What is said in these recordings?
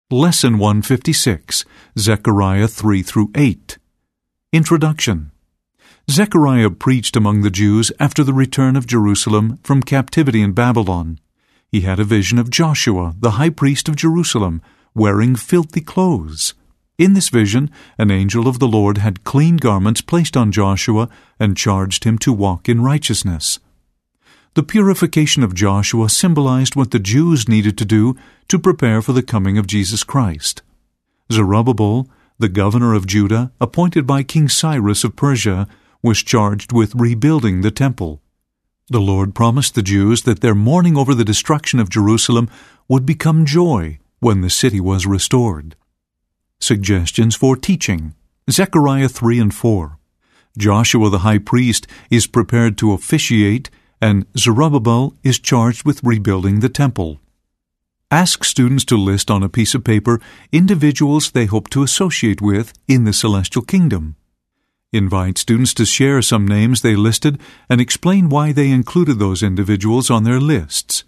Lesson 156, Zechariah 3-8. Introduction. Zechariah preached among the Jews after the return of Jerusalem from captivity in Babylon. He had a vision of Joshua, the high priest of Jerusalem, wearing filthy clothes. In this vision, an angel of the Lord had clean garments placed on Joshua and charged him to walk in righteousness. The purification of Joshua symbolized what the Jews needed to do to prepare for the coming of Jesus Christ. Zerubbabel, the governor of Judah, appointed by King Cyrus of Persia, was charged with rebuilding the temple. The Lord promised the Jews that their mourning over the destruction of Jerusalem would become joy when the city was restored. Suggestions for teaching. Zechariah 3-4. Joshua the high priest is prepared to officiate, and Zerubbabel is charged with rebuilding the temple. Ask students to list on a piece of paper individuals they hope to associate with in the celestial kingdom. Invite students to share some names they listed and explain why they included those individuals on their lists.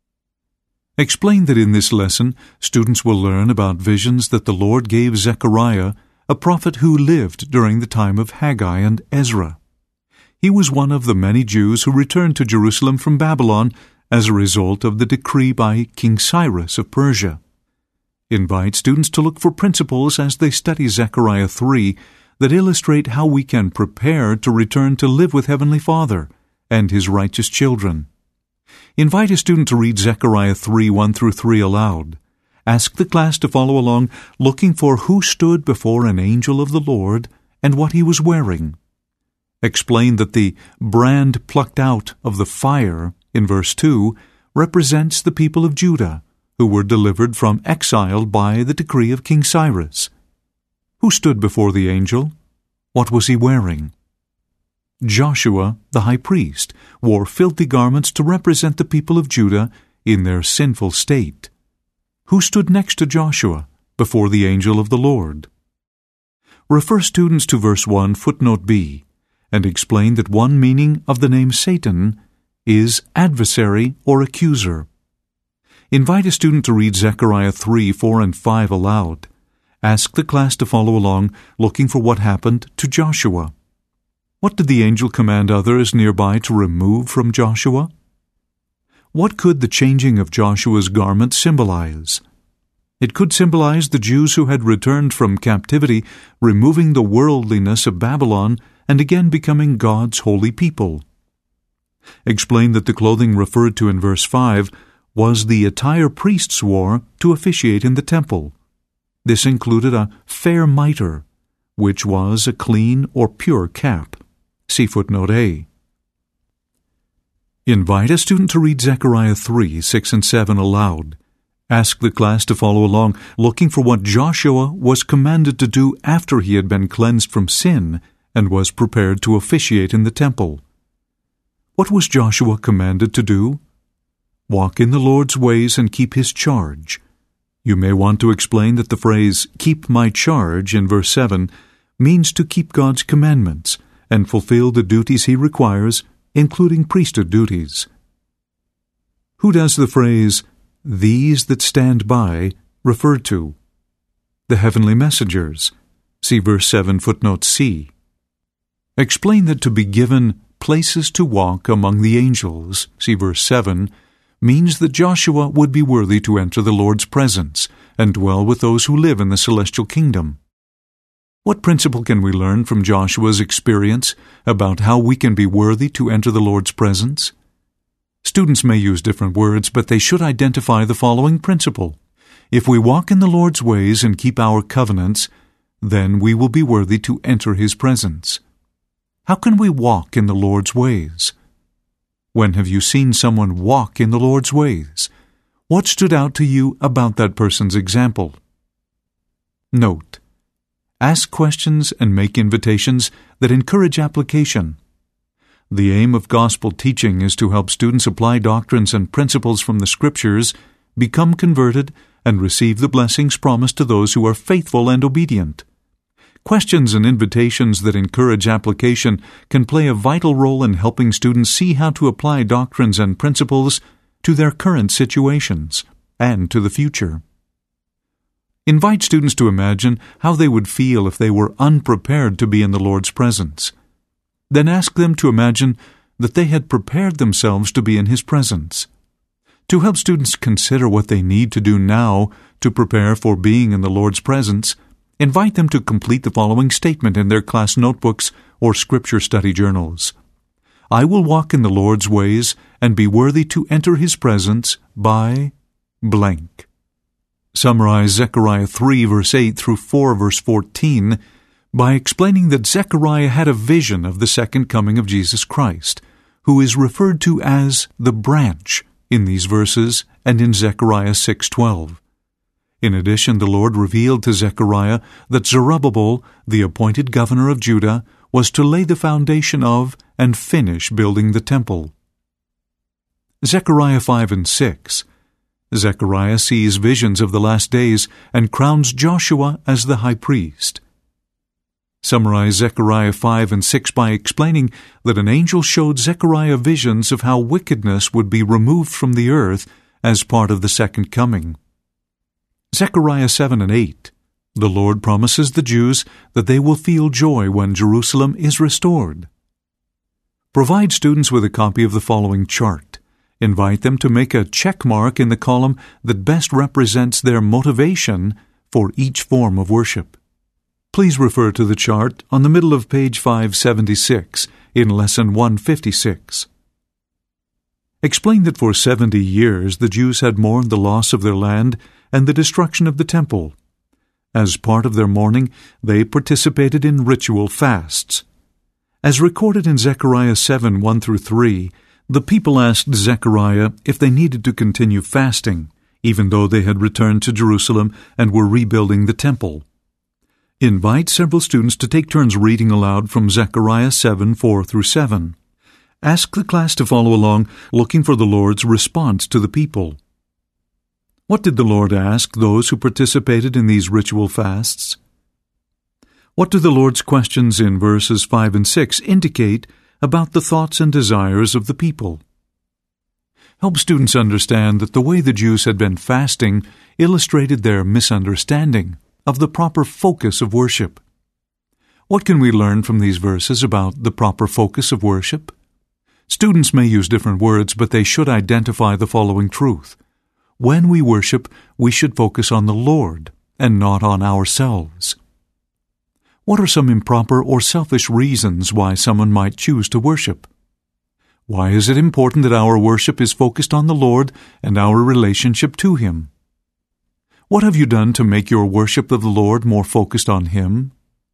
Explain that in this lesson, students will learn about visions that the Lord gave Zechariah, a prophet who lived during the time of Haggai and Ezra. He was one of the many Jews who returned to Jerusalem from Babylon as a result of the decree by King Cyrus of Persia. Invite students to look for principles as they study Zechariah 3 that illustrate how we can prepare to return to live with Heavenly Father and His righteous children. Invite a student to read Zechariah 3:1-3 aloud. Ask the class to follow along, looking for who stood before an angel of the Lord and what he was wearing. Explain that the brand plucked out of the fire in verse 2 represents the people of Judah, who were delivered from exile by the decree of King Cyrus. Who stood before the angel? What was he wearing? Joshua, the high priest, wore filthy garments to represent the people of Judah in their sinful state. Who stood next to Joshua before the angel of the Lord? Refer students to verse 1, footnote B, and explain that one meaning of the name Satan is adversary or accuser. Invite a student to read Zechariah 3:4-5 aloud. Ask the class to follow along, looking for what happened to Joshua. What did the angel command others nearby to remove from Joshua? What could the changing of Joshua's garment symbolize? It could symbolize the Jews who had returned from captivity, removing the worldliness of Babylon and again becoming God's holy people. Explain that the clothing referred to in verse 5 was the attire priests wore to officiate in the temple. This included a fair mitre, which was a clean or pure cap. See footnote A. Invite a student to read Zechariah 3:6-7 aloud. Ask the class to follow along, looking for what Joshua was commanded to do after he had been cleansed from sin and was prepared to officiate in the temple. What was Joshua commanded to do? Walk in the Lord's ways and keep His charge. You may want to explain that the phrase, keep my charge, in verse 7, means to keep God's commandments and fulfill the duties He requires, including priesthood duties. Who does the phrase, these that stand by, refer to? The heavenly messengers. See verse 7, footnote C. Explain that to be given places to walk among the angels, see verse 7, means that Joshua would be worthy to enter the Lord's presence and dwell with those who live in the celestial kingdom. What principle can we learn from Joshua's experience about how we can be worthy to enter the Lord's presence? Students may use different words, but they should identify the following principle. If we walk in the Lord's ways and keep our covenants, then we will be worthy to enter His presence. How can we walk in the Lord's ways? When have you seen someone walk in the Lord's ways? What stood out to you about that person's example? Note: ask questions and make invitations that encourage application. The aim of gospel teaching is to help students apply doctrines and principles from the Scriptures, become converted, and receive the blessings promised to those who are faithful and obedient. Questions and invitations that encourage application can play a vital role in helping students see how to apply doctrines and principles to their current situations and to the future. Invite students to imagine how they would feel if they were unprepared to be in the Lord's presence. Then ask them to imagine that they had prepared themselves to be in His presence. To help students consider what they need to do now to prepare for being in the Lord's presence, invite them to complete the following statement in their class notebooks or scripture study journals. I will walk in the Lord's ways and be worthy to enter His presence by blank. Summarize Zechariah 3 verse 8 through 4 verse 14 by explaining that Zechariah had a vision of the second coming of Jesus Christ, who is referred to as the branch in these verses and in Zechariah 6:12. In addition, the Lord revealed to Zechariah that Zerubbabel, the appointed governor of Judah, was to lay the foundation of and finish building the temple. Zechariah 5 and 6. Zechariah sees visions of the last days and crowns Joshua as the high priest. Summarize Zechariah 5 and 6 by explaining that an angel showed Zechariah visions of how wickedness would be removed from the earth as part of the second coming. Zechariah 7 and 8. The Lord promises the Jews that they will feel joy when Jerusalem is restored. Provide students with a copy of the following chart. Invite them to make a check mark in the column that best represents their motivation for each form of worship. Please refer to the chart on the middle of page 576 in Lesson 156. Explain that for 70 years the Jews had mourned the loss of their land and the destruction of the temple. As part of their mourning, they participated in ritual fasts. As recorded in Zechariah 7, 1 through 3, the people asked Zechariah if they needed to continue fasting, even though they had returned to Jerusalem and were rebuilding the temple. Invite several students to take turns reading aloud from Zechariah 7, 4 through 7. Ask the class to follow along, looking for the Lord's response to the people. What did the Lord ask those who participated in these ritual fasts? What do the Lord's questions in verses 5 and 6 indicate about the thoughts and desires of the people? Help students understand that the way the Jews had been fasting illustrated their misunderstanding of the proper focus of worship. What can we learn from these verses about the proper focus of worship? Students may use different words, but they should identify the following truth. When we worship, we should focus on the Lord and not on ourselves. What are some improper or selfish reasons why someone might choose to worship? Why is it important that our worship is focused on the Lord and our relationship to Him? What have you done to make your worship of the Lord more focused on Him?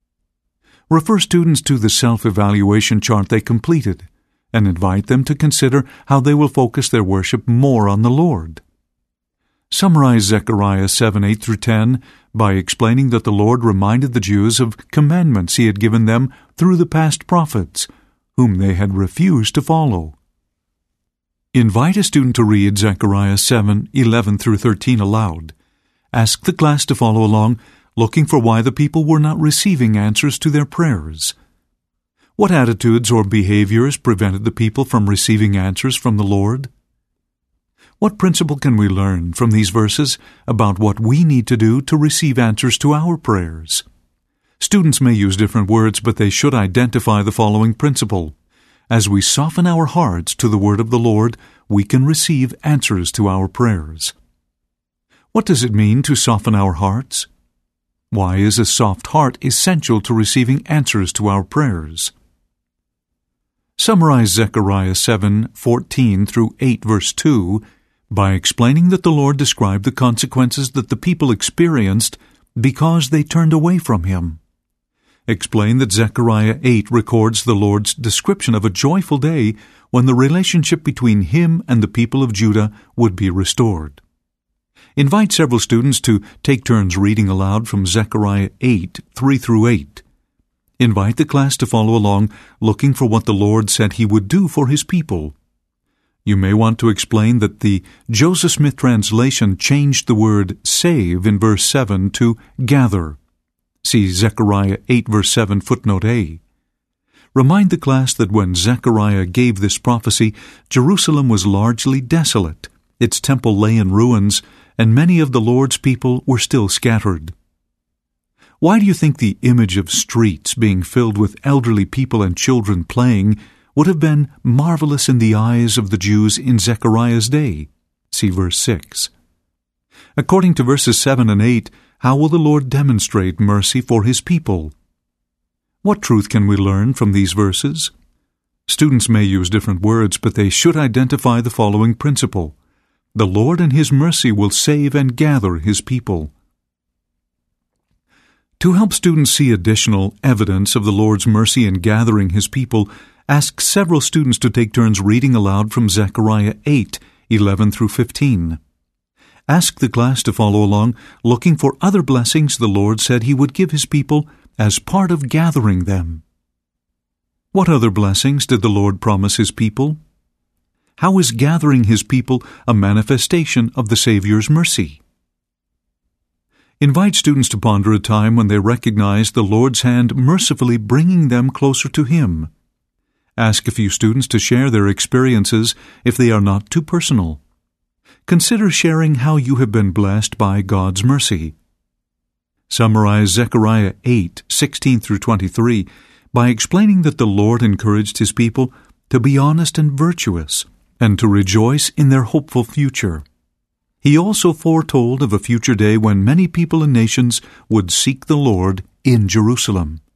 Refer students to the self-evaluation chart they completed and invite them to consider how they will focus their worship more on the Lord. Summarize Zechariah 7, 8 through 10 by explaining that the Lord reminded the Jews of commandments He had given them through the past prophets, whom they had refused to follow. Invite a student to read Zechariah 7, 11 through 13 aloud. Ask the class to follow along, looking for why the people were not receiving answers to their prayers. What attitudes or behaviors prevented the people from receiving answers from the Lord? What principle can we learn from these verses about what we need to do to receive answers to our prayers? Students may use different words, but they should identify the following principle. As we soften our hearts to the word of the Lord, we can receive answers to our prayers. What does it mean to soften our hearts? Why is a soft heart essential to receiving answers to our prayers? Summarize Zechariah 7, 14 through 8 verse 2 by explaining that the Lord described the consequences that the people experienced because they turned away from Him. Explain that Zechariah 8 records the Lord's description of a joyful day when the relationship between Him and the people of Judah would be restored. Invite several students to take turns reading aloud from Zechariah 8, 3 through 8. Invite the class to follow along, looking for what the Lord said He would do for His people. You may want to explain that the Joseph Smith translation changed the word save in verse 7 to gather. See Zechariah 8 verse 7 footnote A. Remind the class that when Zechariah gave this prophecy, Jerusalem was largely desolate. Its temple lay in ruins, and many of the Lord's people were still scattered. Why do you think the image of streets being filled with elderly people and children playing would have been marvelous in the eyes of the Jews in Zechariah's day? See verse 6. According to verses 7 and 8, how will the Lord demonstrate mercy for His people? What truth can we learn from these verses? Students may use different words, but they should identify the following principle. The Lord in His mercy will save and gather His people. To help students see additional evidence of the Lord's mercy in gathering His people, ask several students to take turns reading aloud from Zechariah 8:11 through 15. Ask the class to follow along, looking for other blessings the Lord said He would give His people as part of gathering them. What other blessings did the Lord promise His people? How is gathering His people a manifestation of the Savior's mercy? Invite students to ponder a time when they recognize the Lord's hand mercifully bringing them closer to Him. Ask a few students to share their experiences if they are not too personal. Consider sharing how you have been blessed by God's mercy. Summarize Zechariah 8:16 through 23 by explaining that the Lord encouraged His people to be honest and virtuous and to rejoice in their hopeful future. He also foretold of a future day when many people and nations would seek the Lord in Jerusalem.